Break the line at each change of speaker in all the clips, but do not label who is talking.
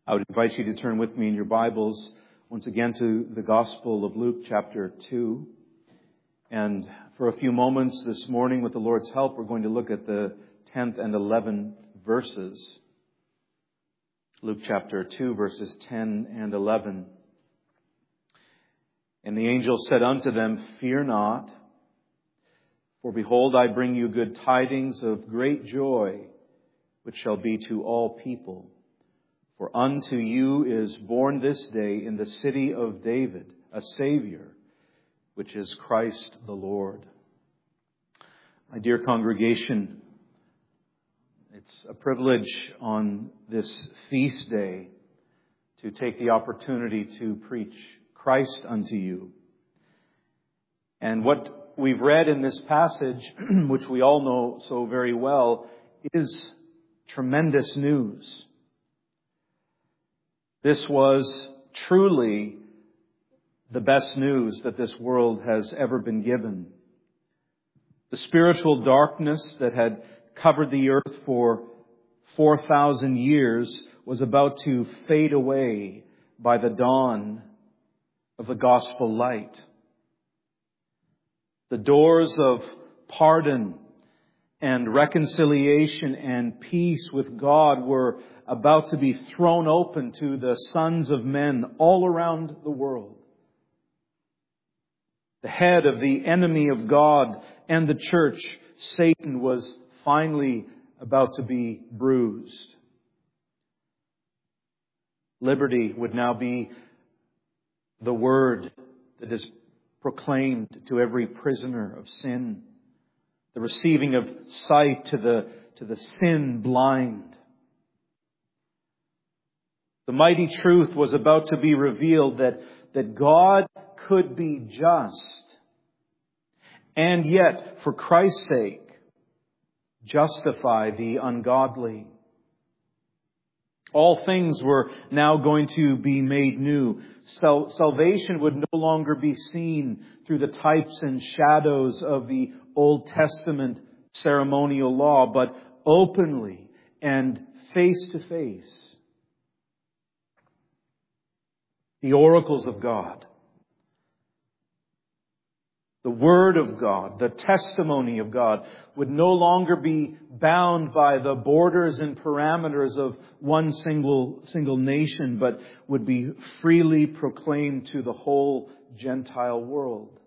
I would invite you to turn with me in your Bibles once again to the Gospel of Luke chapter 2. And for a few moments this morning, with the Lord's help, we're going to look at the 10th and 11th verses. Luke chapter 2, verses 10 and 11. And the angel said unto them, Fear not, for behold, I bring you good tidings of great joy, which shall be to all people. For unto you is born this day in the city of David a Savior, which is Christ the Lord. My dear congregation, it's a privilege on this feast day to take the opportunity to preach Christ unto you. And what we've read in this passage, which we all know so very well, is tremendous news. This was truly the best news that this world has ever been given. The spiritual darkness that had covered the earth for 4,000 years was about to fade away by the dawn of the gospel light. The doors of pardon and reconciliation and peace with God were about to be thrown open to the sons of men all around the world. The head of the enemy of God and the church, Satan, was finally about to be bruised. Liberty would now be the word that is proclaimed to every prisoner of sin. The receiving of sight to the sin blind. The mighty truth was about to be revealed that God could be just and yet, for Christ's sake, justify the ungodly. All things were now going to be made new. Salvation would no longer be seen through the types and shadows of the Old Testament ceremonial law, but openly and face to face. The oracles of God, the Word of God, the testimony of God would no longer be bound by the borders and parameters of one single nation, but would be freely proclaimed to the whole Gentile world.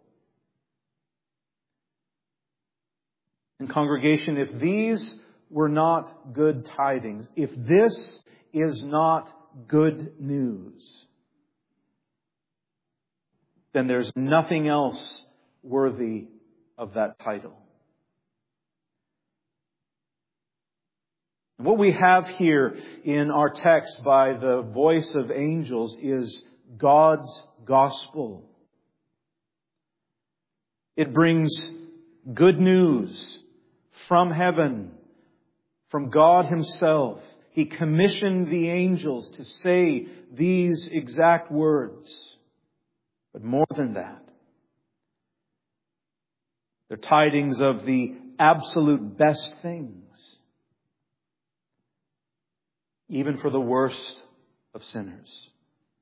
And congregation, if these were not good tidings, if this is not good news, then there's nothing else worthy of that title. What we have here in our text by the voice of angels is God's gospel. It brings good news from heaven, from God Himself. He commissioned the angels to say these exact words. But more than that, they're tidings of the absolute best things, even for the worst of sinners.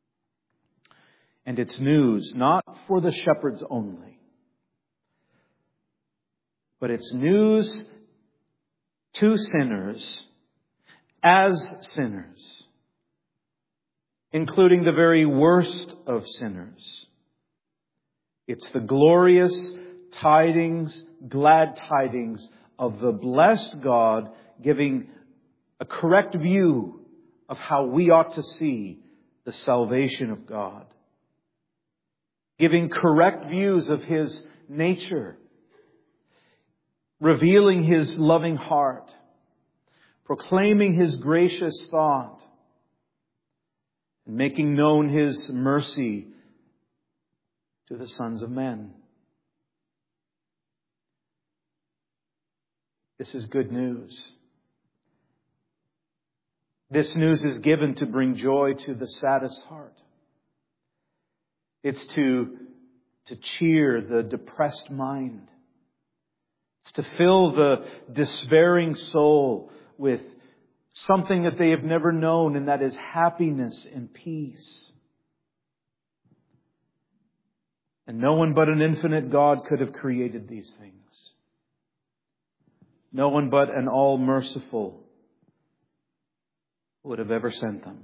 And it's news not for the shepherds only, but it's news to sinners as sinners, including the very worst of sinners. It's the glorious tidings, glad tidings of the blessed God giving a correct view of how we ought to see the salvation of God. Giving correct views of His nature. Revealing His loving heart. Proclaiming His gracious thought. And making known His mercy to the sons of men. This is good news. This news is given to bring joy to the saddest heart. It's to cheer the depressed mind. It's to fill the despairing soul with something that they have never known, and that is happiness and peace. And no one but an infinite God could have created these things. No one but an all-merciful would have ever sent them.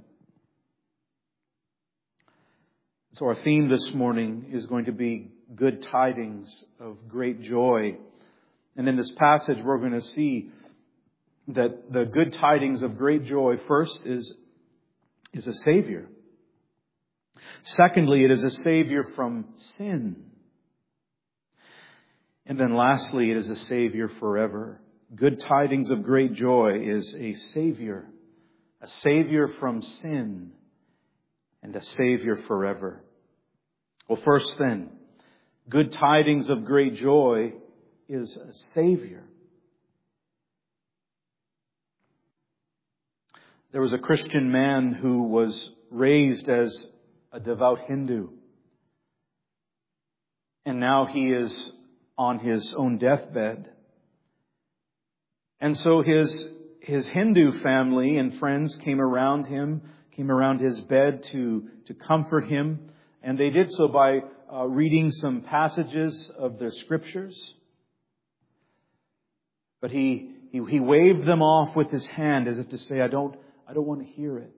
So our theme this morning is going to be good tidings of great joy. And in this passage, we're going to see that the good tidings of great joy, first, is a Savior. Secondly, it is a Savior from sin. And then lastly, it is a Savior forever. Good tidings of great joy is a Savior from sin, and a Savior forever. Well, first then, good tidings of great joy is a Savior. There was a Christian man who was raised as a devout Hindu. And now he is on his own deathbed. And so his Hindu family and friends came around his bed to comfort him. And they did so by reading some passages of the Scriptures. But he waved them off with his hand as if to say, I don't want to hear it.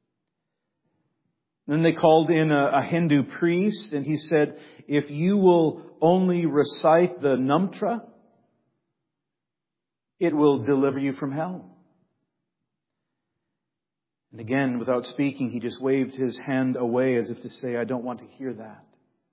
Then they called in a Hindu priest, and he said, if you will only recite the Namtra, it will deliver you from hell. And again, without speaking, he just waved his hand away as if to say, I don't want to hear that.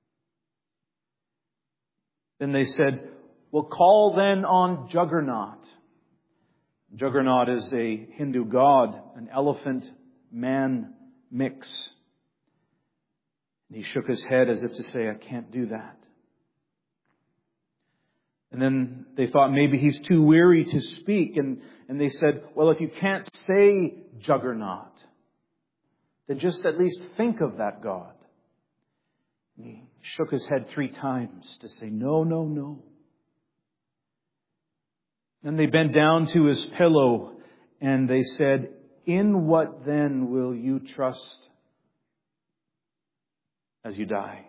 Then they said, well, call then on Juggernaut. Juggernaut is a Hindu god, an elephant-man mix. And he shook his head as if to say, I can't do that. And then they thought maybe he's too weary to speak. And they said, well, if you can't say Juggernaut, then just at least think of that God. And he shook his head 3 times to say, no, no, no. Then they bent down to his pillow and they said, in what then will you trust as you die?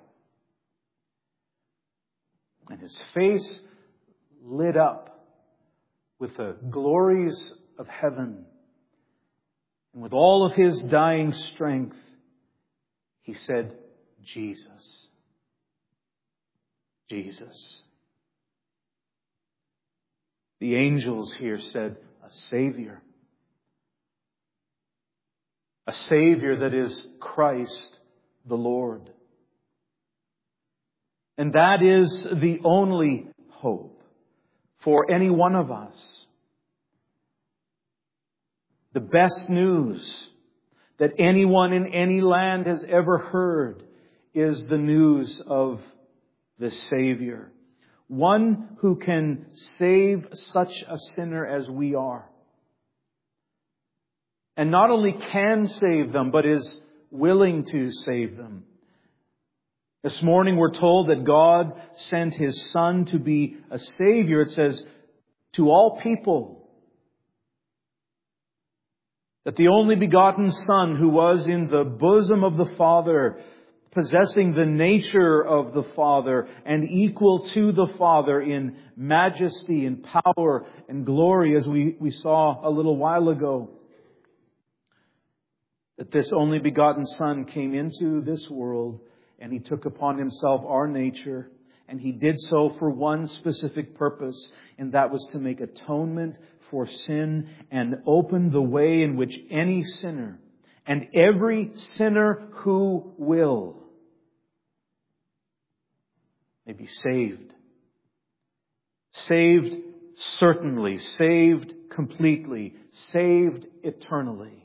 And his face lit up with the glories of heaven. And with all of his dying strength, he said, Jesus. Jesus. The angels here said, a Savior. A Savior that is Christ the Lord. And that is the only hope for any one of us. The best news that anyone in any land has ever heard is the news of the Savior. One who can save such a sinner as we are. And not only can save them, but is willing to save them. This morning we're told that God sent His Son to be a Savior. It says, to all people. That the only begotten Son who was in the bosom of the Father, possessing the nature of the Father and equal to the Father in majesty and power and glory, as we saw a little while ago. That this only begotten Son came into this world and He took upon Himself our nature. And He did so for one specific purpose, and that was to make atonement for sin and open the way in which any sinner and every sinner who will may be saved. Saved certainly, saved completely, saved eternally.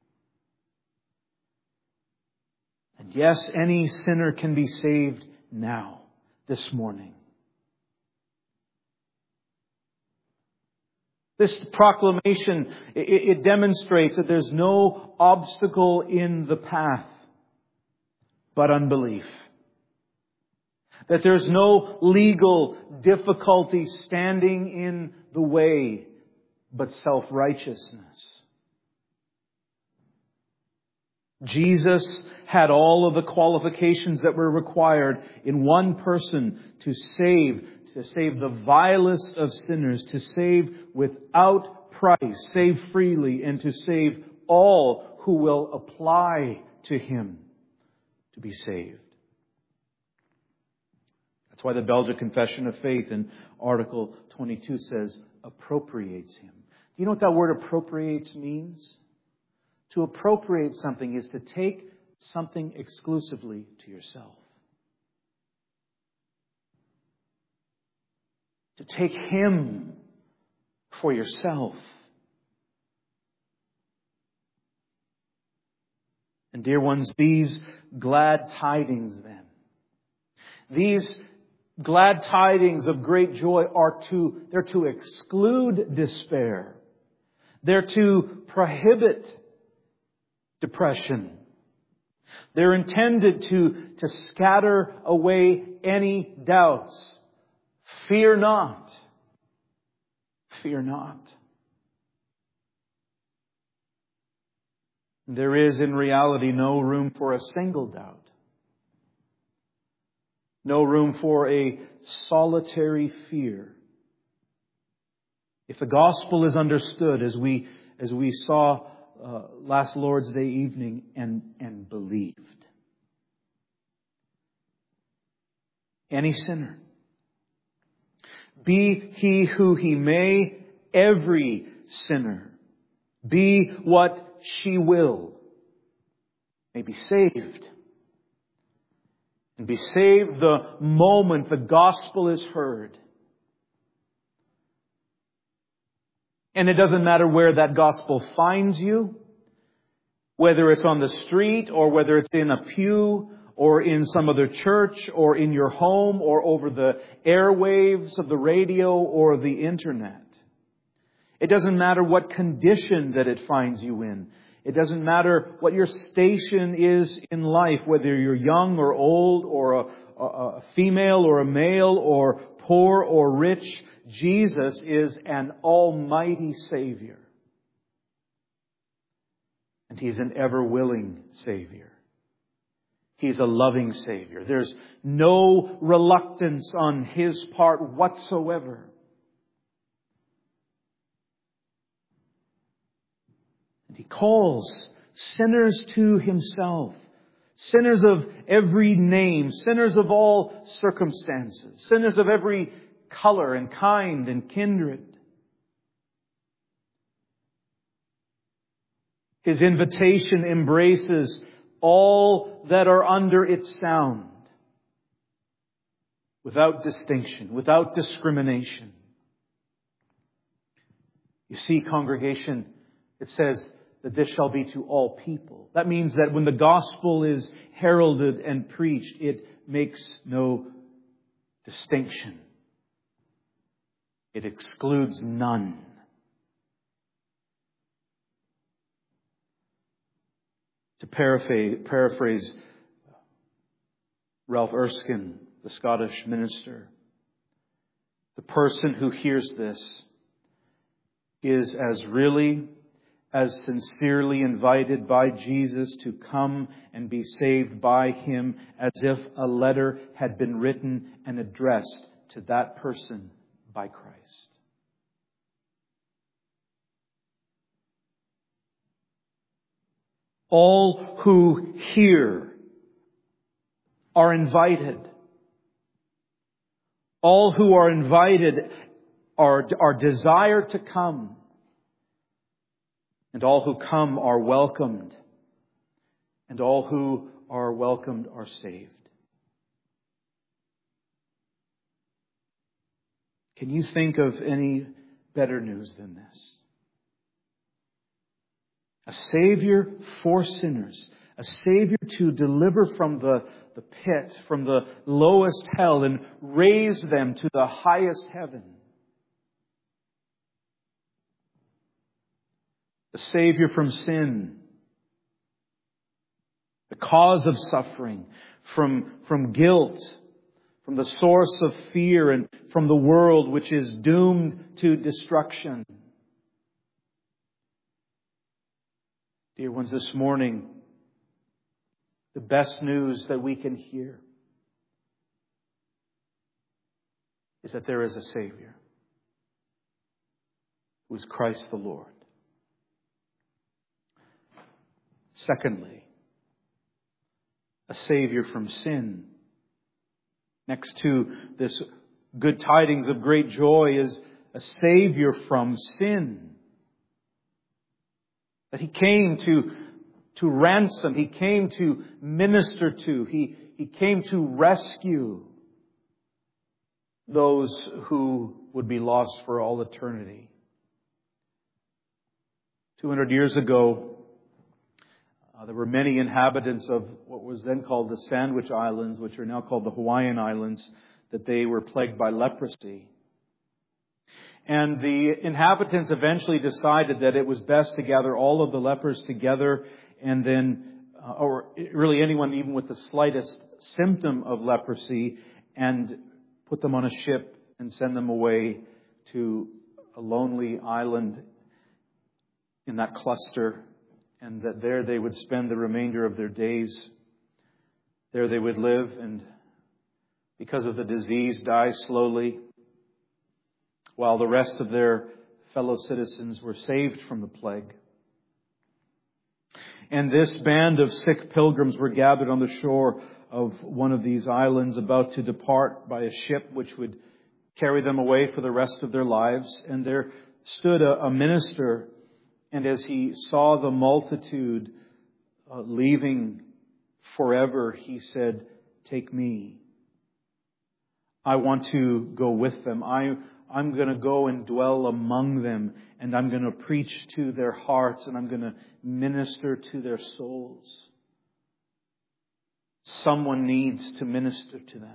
And yes, any sinner can be saved now, this morning. This proclamation, it demonstrates that there's no obstacle in the path but unbelief. That there's no legal difficulty standing in the way but self-righteousness. Jesus had all of the qualifications that were required in one person to save the vilest of sinners, to save without price, save freely, and to save all who will apply to Him to be saved. That's why the Belgian Confession of Faith in Article 22 says, appropriates Him. Do you know what that word appropriates means? To appropriate something is to take something exclusively to yourself. To take Him for yourself. And dear ones, these glad tidings then, these glad tidings of great joy they're to exclude despair. They're to prohibit depression. They're intended to scatter away any doubts. Fear not. Fear not. There is in reality no room for a single doubt. No room for a solitary fear. If the gospel is understood as we saw last Lord's Day evening and believed. Any sinner, be he who he may, every sinner, be what she will, may be saved. And be saved the moment the gospel is heard. And it doesn't matter where that gospel finds you, whether it's on the street or whether it's in a pew or in some other church or in your home or over the airwaves of the radio or the internet. It doesn't matter what condition that it finds you in. It doesn't matter what your station is in life, whether you're young or old or a female or a male or poor or rich. Jesus is an almighty Savior. And He's an ever-willing Savior. He's a loving Savior. There's no reluctance on His part whatsoever. And He calls sinners to Himself. Sinners of every name. Sinners of all circumstances. Sinners of every color and kind and kindred. His invitation embraces all that are under its sound. Without distinction, without discrimination. You see, congregation, it says that this shall be to all people. That means that when the gospel is heralded and preached, it makes no distinction. It excludes none. To paraphrase Ralph Erskine, the Scottish minister, the person who hears this is as sincerely invited by Jesus to come and be saved by Him as if a letter had been written and addressed to that person by Christ. All who hear are invited. All who are invited are desired to come. And all who come are welcomed. And all who are welcomed are saved. Can you think of any better news than this? A Savior for sinners. A Savior to deliver from the pit, from the lowest hell, and raise them to the highest heaven. The Savior from sin. The cause of suffering. From guilt. From the source of fear and from the world which is doomed to destruction. Dear ones, this morning, The best news that we can hear is that there is a Savior, who is Christ the Lord. Secondly, a Savior from sin. Next to this good tidings of great joy is a Savior from sin. That He came to ransom. He came to minister to. He came to rescue those who would be lost for all eternity. 200 years ago, there were many inhabitants of what was then called the Sandwich Islands, which are now called the Hawaiian Islands, that they were plagued by leprosy. And the inhabitants eventually decided that it was best to gather all of the lepers together and then, or really anyone even with the slightest symptom of leprosy, and put them on a ship and send them away to a lonely island in that cluster, and that there they would spend the remainder of their days. There they would live, and because of the disease, die slowly, while the rest of their fellow citizens were saved from the plague. And this band of sick pilgrims were gathered on the shore of one of these islands, about to depart by a ship which would carry them away for the rest of their lives. And there stood a minister, and as he saw the multitude leaving forever, he said, "Take me. I want to go with them. I'm going to go and dwell among them, and I'm going to preach to their hearts, and I'm going to minister to their souls. Someone needs to minister to them."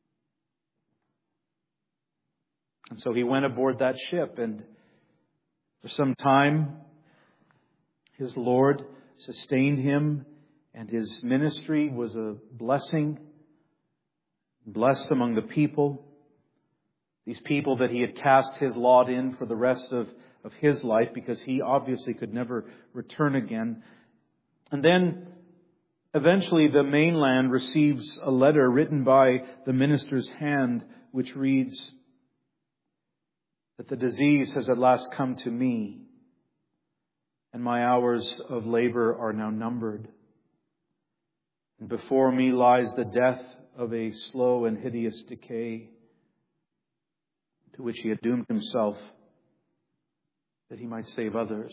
And so he went aboard that ship, and for some time, his Lord sustained him, and his ministry was a blessing, blessed among the people. These people that he had cast his lot in for the rest of his life, because he obviously could never return again. And then eventually the mainland receives a letter written by the minister's hand, which reads that the disease has at last come to me, and my hours of labor are now numbered. And before me lies the death of a slow and hideous decay, to which he had doomed himself, that he might save others.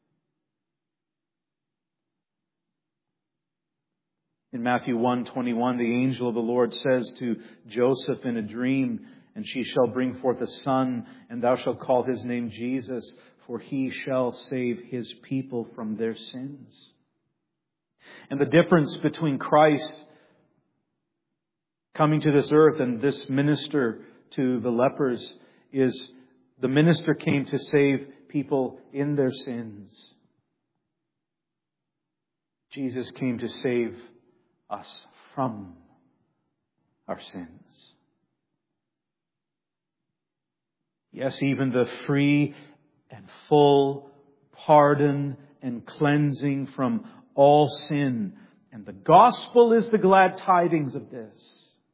In Matthew 1:21, the angel of the Lord says to Joseph in a dream, "And she shall bring forth a son, and thou shalt call his name Jesus, for he shall save his people from their sins." And the difference between Christ coming to this earth and this minister to the lepers is the minister came to save people in their sins. Jesus came to save us from our sins. Yes, even the free and full pardon and cleansing from all sin. And the gospel is the glad tidings of this.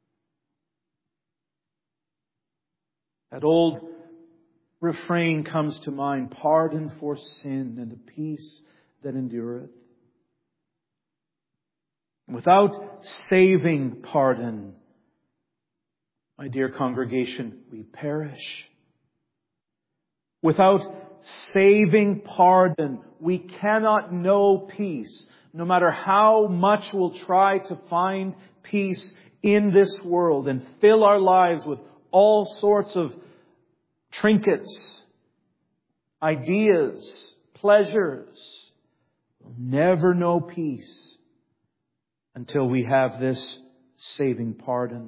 That old refrain comes to mind: pardon for sin and a peace that endureth. Without saving pardon, my dear congregation, we perish. Without saving pardon, we cannot know peace. No matter how much we'll try to find peace in this world and fill our lives with all sorts of trinkets, ideas, pleasures, we'll never know peace until we have this saving pardon.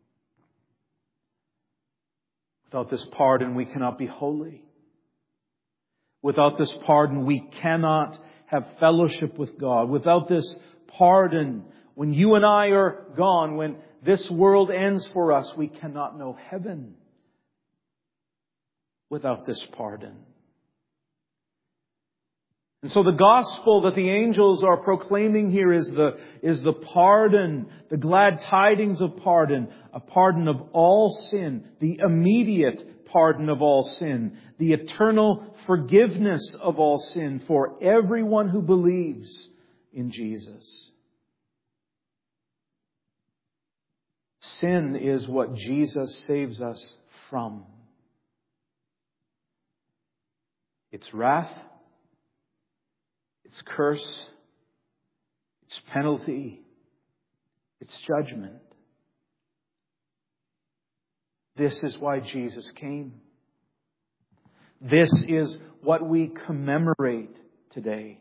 Without this pardon, we cannot be holy. Without this pardon, we cannot have fellowship with God. Without this pardon, when you and I are gone, when this world ends for us, we cannot know heaven. Without this pardon. And so the gospel that the angels are proclaiming here is the pardon, the glad tidings of pardon, a pardon of all sin, the immediate pardon of all sin, the eternal forgiveness of all sin for everyone who believes in Jesus. Sin is what Jesus saves us from. Its wrath, its curse, its penalty, its judgment. This is why Jesus came. This is what we commemorate today.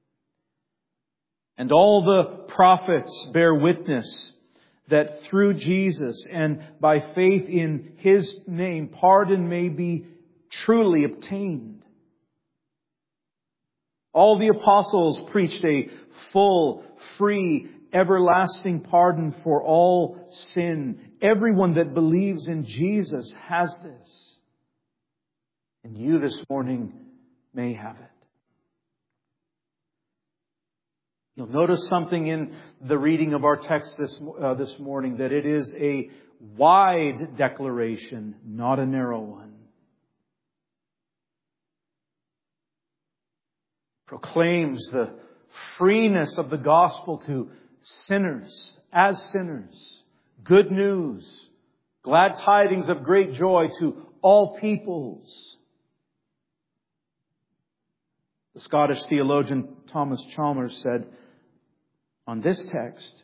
And all the prophets bear witness that through Jesus and by faith in His name, pardon may be truly obtained. All the apostles preached a full, free, everlasting pardon for all sin. Everyone that believes in Jesus has this. And you this morning may have it. You'll notice something in the reading of our text this morning, that it is a wide declaration, not a narrow one. Proclaims the freeness of the gospel to sinners, as sinners. Good news, glad tidings of great joy to all peoples. The Scottish theologian Thomas Chalmers said on this text,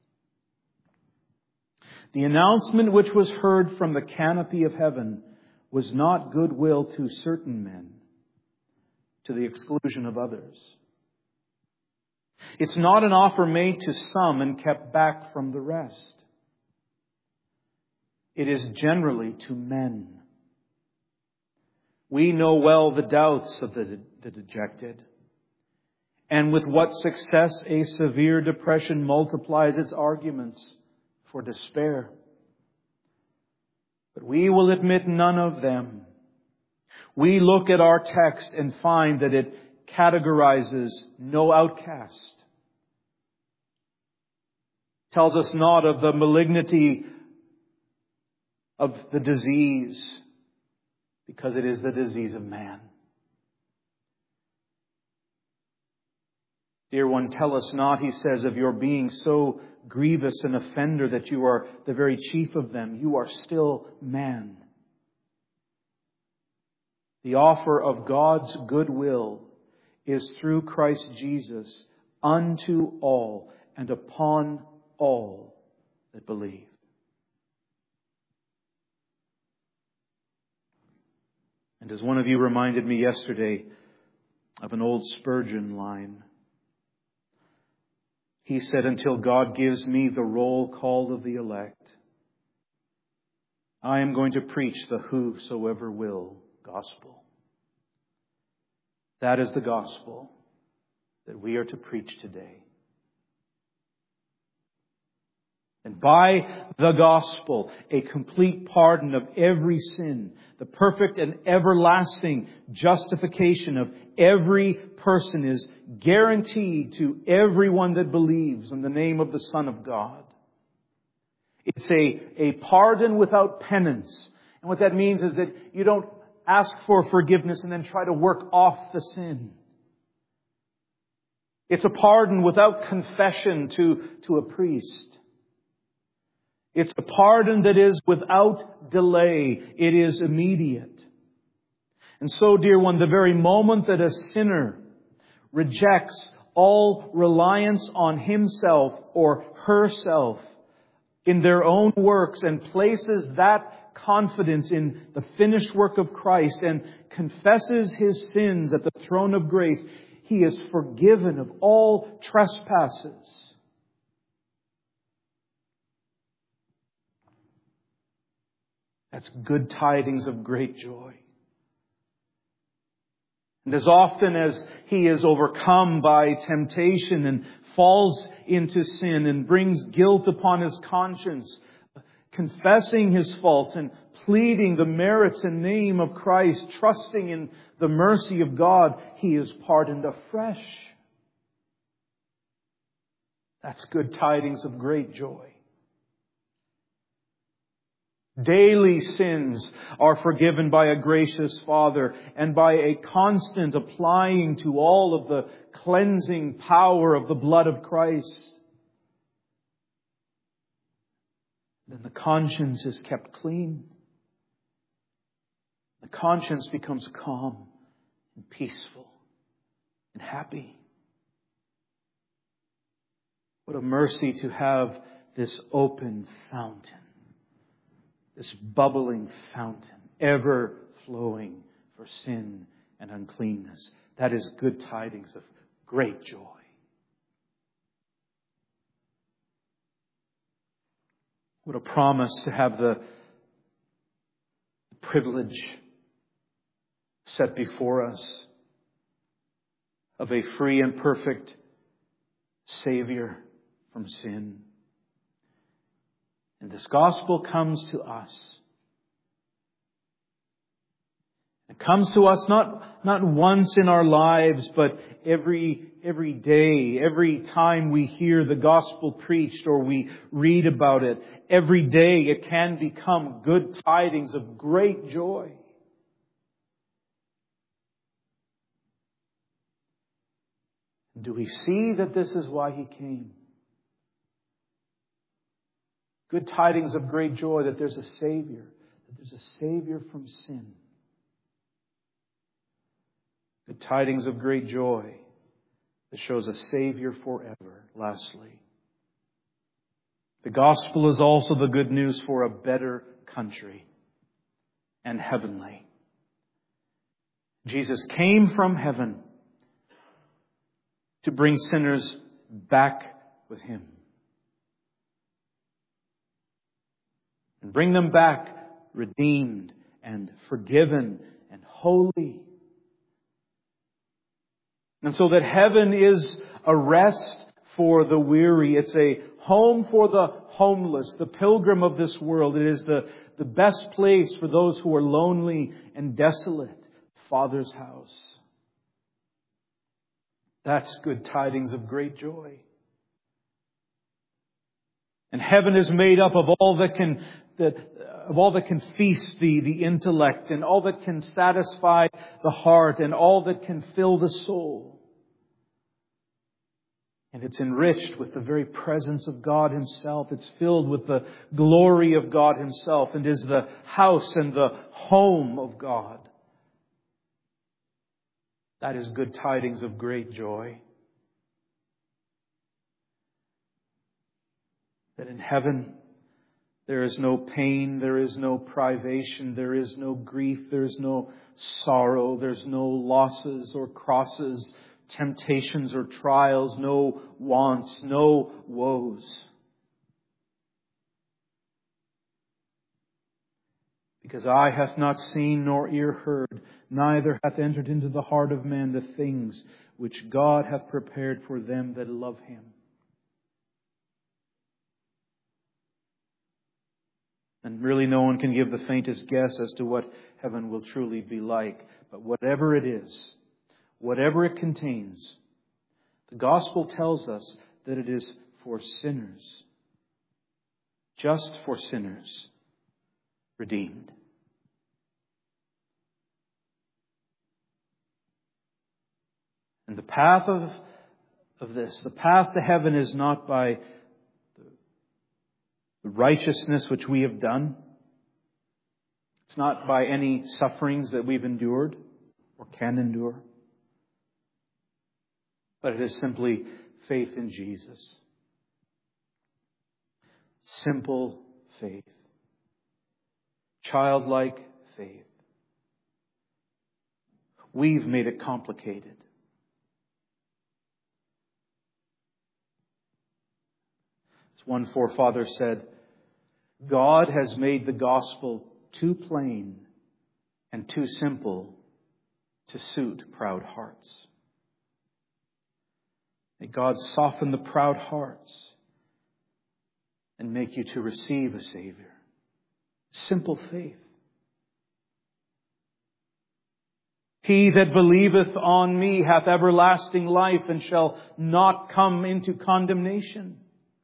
"The announcement which was heard from the canopy of heaven was not goodwill to certain men, to the exclusion of others. It's not an offer made to some and kept back from the rest. It is generally to men. We know well the doubts of the dejected, and with what success a severe depression multiplies its arguments for despair. But we will admit none of them. We look at our text and find that it categorizes no outcast. Tells us not of the malignity of the disease, because it is the disease of man. Dear one, tell us not, he says, of your being so grievous an offender that you are the very chief of them. You are still man. The offer of God's goodwill is through Christ Jesus unto all and upon all that believe." And as one of you reminded me yesterday of an old Spurgeon line, he said, "Until God gives me the roll call of the elect, I am going to preach the whosoever will gospel." That is the gospel that we are to preach today. And by the gospel, a complete pardon of every sin, the perfect and everlasting justification of every person is guaranteed to everyone that believes in the name of the Son of God. It's a pardon without penance. And what that means is that you don't ask for forgiveness and then try to work off the sin. It's a pardon without confession to a priest. It's a pardon that is without delay. It is immediate. And so, dear one, the very moment that a sinner rejects all reliance on himself or herself in their own works and places that confidence in the finished work of Christ and confesses his sins at the throne of grace, he is forgiven of all trespasses. That's good tidings of great joy. And as often as he is overcome by temptation and falls into sin and brings guilt upon his conscience, confessing his faults and pleading the merits and name of Christ, trusting in the mercy of God, he is pardoned afresh. That's good tidings of great joy. Daily sins are forgiven by a gracious Father and by a constant applying to all of the cleansing power of the blood of Christ. Then the conscience is kept clean. The conscience becomes calm and peaceful and happy. What a mercy to have this open fountain, this bubbling fountain, ever flowing for sin and uncleanness. That is good tidings of great joy. What a promise to have the privilege set before us of a free and perfect Savior from sin. And this gospel comes to us. It comes to us not once in our lives, but every day, every time we hear the gospel preached or we read about it, every day it can become good tidings of great joy. Do we see that this is why He came? Good tidings of great joy that there's a Savior, that there's a Savior from sin. Good tidings of great joy that shows a Savior forever. Lastly, the gospel is also the good news for a better country and heavenly. Jesus came from heaven to bring sinners back with Him. And bring them back redeemed and forgiven and holy. And so that heaven is a rest for the weary. It's a home for the homeless, the pilgrim of this world. It is the best place for those who are lonely and desolate. Father's house. That's good tidings of great joy. And heaven is made up of all that can feast the intellect, and all that can satisfy the heart, and all that can fill the soul. And it's enriched with the very presence of God Himself. It's filled with the glory of God Himself, and is the house and the home of God. That is good tidings of great joy. That in heaven there is no pain, there is no privation, there is no grief, there is no sorrow, there's no losses or crosses, temptations or trials, no wants, no woes. Because eye hath not seen nor ear heard, neither hath entered into the heart of man the things which God hath prepared for them that love Him. And really no one can give the faintest guess as to what heaven will truly be like. But whatever it is, whatever it contains, the gospel tells us that it is for sinners. Just for sinners. Redeemed. And the path of this, the path to heaven is not by the righteousness which we have done. It's not by any sufferings that we've endured or can endure. But it is simply faith in Jesus. Simple faith. Childlike faith. We've made it complicated. As one forefather said, God has made the gospel too plain and too simple to suit proud hearts. May God soften the proud hearts and make you to receive a Savior. Simple faith. He that believeth on me hath everlasting life and shall not come into condemnation.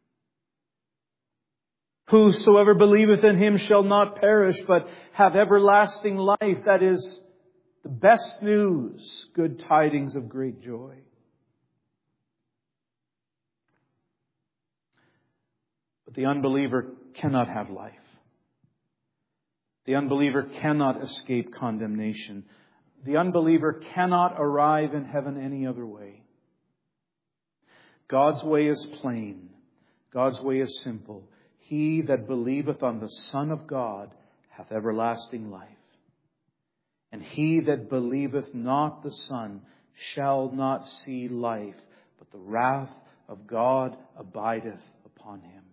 Whosoever believeth in him shall not perish, but have everlasting life. That is the best news, good tidings of great joy. But the unbeliever cannot have life. The unbeliever cannot escape condemnation. The unbeliever cannot arrive in heaven any other way. God's way is plain. God's way is simple. He that believeth on the Son of God hath everlasting life. And he that believeth not the Son shall not see life, but the wrath of God abideth upon him.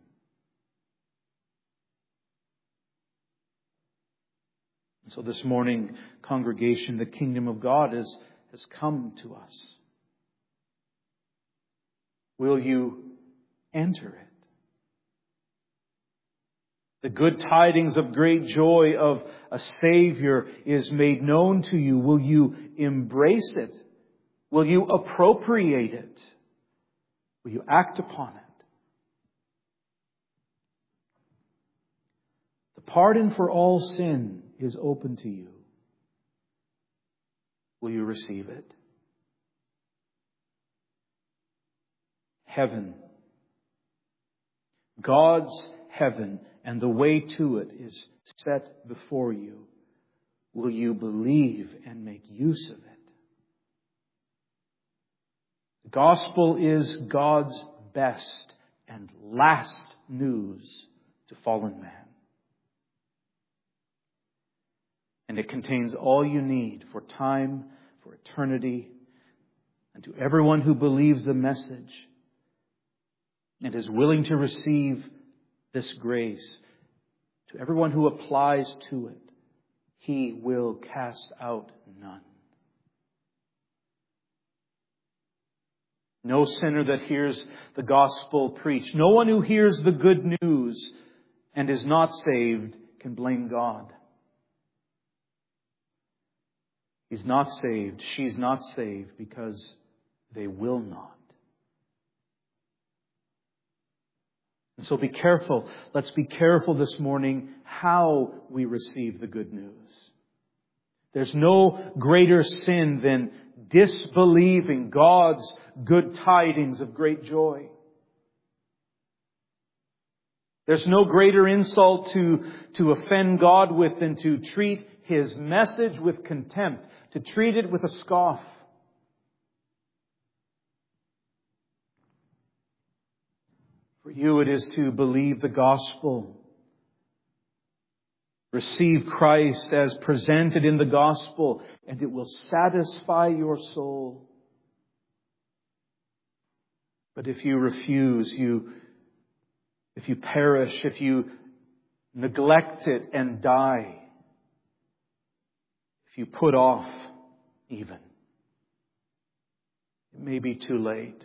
And so this morning, congregation, the kingdom of God has come to us. Will you enter it? The good tidings of great joy of a Savior is made known to you. Will you embrace it? Will you appropriate it? Will you act upon it? The pardon for all sin is open to you. Will you receive it? Heaven. God's heaven and the way to it is set before you. Will you believe and make use of it? The gospel is God's best and last news to fallen man. And it contains all you need for time, for eternity, and to everyone who believes the message and is willing to receive this grace, to everyone who applies to it, He will cast out none. No sinner that hears the gospel preached, no one who hears the good news and is not saved can blame God. He's not saved, she's not saved because they will not. And so be careful. Let's be careful this morning how we receive the good news. There's no greater sin than disbelieving God's good tidings of great joy. There's no greater insult to offend God with than to treat His message with contempt, to treat it with a scoff. For you it is to believe the gospel. Receive Christ as presented in the gospel, and it will satisfy your soul. But if you refuse, if you perish, if you neglect it and die, if you put off even, it may be too late.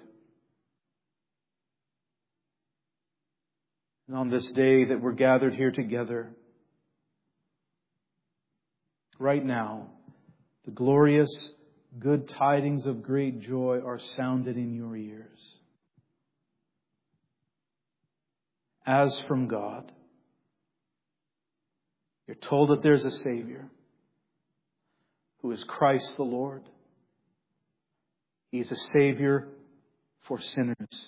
And on this day that we're gathered here together, right now, the glorious good tidings of great joy are sounded in your ears. As from God, you're told that there's a Savior who is Christ the Lord. He's a Savior for sinners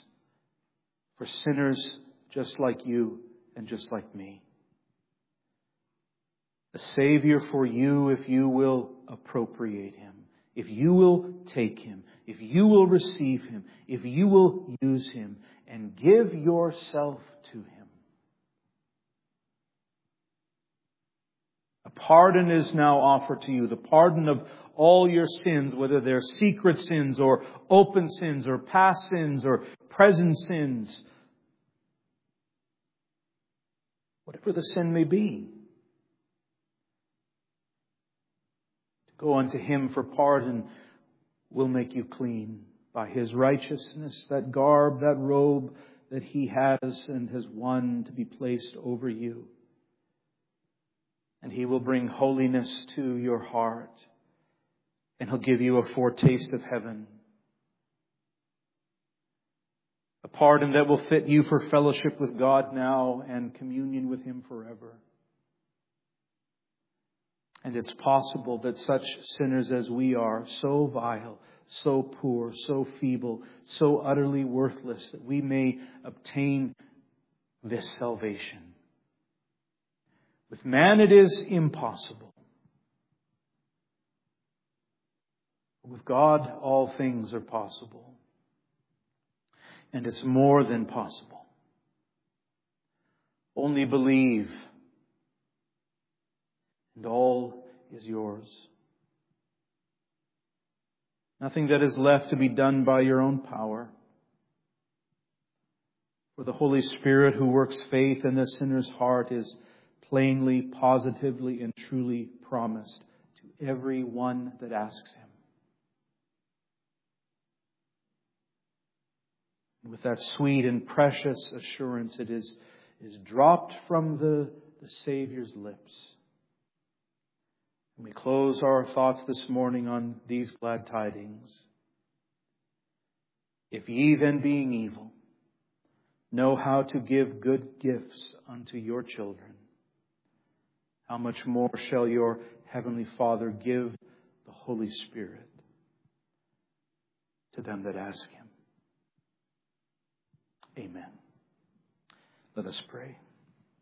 just like you and just like me. A Savior for you if you will appropriate Him, if you will take Him, if you will receive Him, if you will use Him and give yourself to Him. A pardon is now offered to you, the pardon of all your sins, whether they're secret sins or open sins or past sins or present sins. Whatever the sin may be. To go unto Him for pardon will make you clean by His righteousness, that garb, that robe that He has and has won to be placed over you. And He will bring holiness to your heart. And He'll give you a foretaste of heaven. A pardon that will fit you for fellowship with God now and communion with Him forever. And it's possible that such sinners as we are, so vile, so poor, so feeble, so utterly worthless, that we may obtain this salvation. With man it is impossible. With God all things are possible. And it's more than possible. Only believe, and all is yours. Nothing that is left to be done by your own power. For the Holy Spirit who works faith in the sinner's heart is plainly, positively, and truly promised to every one that asks Him. And with that sweet and precious assurance, it is dropped from the Savior's lips. And we close our thoughts this morning on these glad tidings. If ye then, being evil, know how to give good gifts unto your children, how much more shall your Heavenly Father give the Holy Spirit to them that ask Him? Amen. Let us pray.